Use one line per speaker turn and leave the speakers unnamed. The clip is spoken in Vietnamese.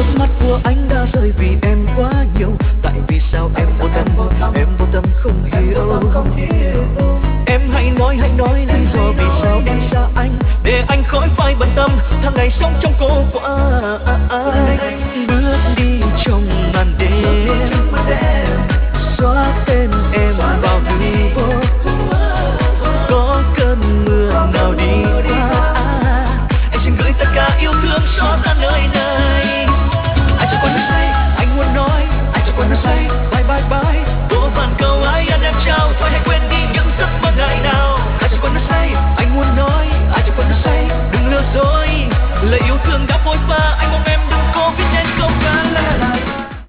nước mắt của anh đã rơi vì em quá nhiều. Tại vì sao em vô tâm không hiểu. Em hãy nói lý do vì sao em xa anh, để anh khỏi phải bận tâm. Tháng ngày sống trong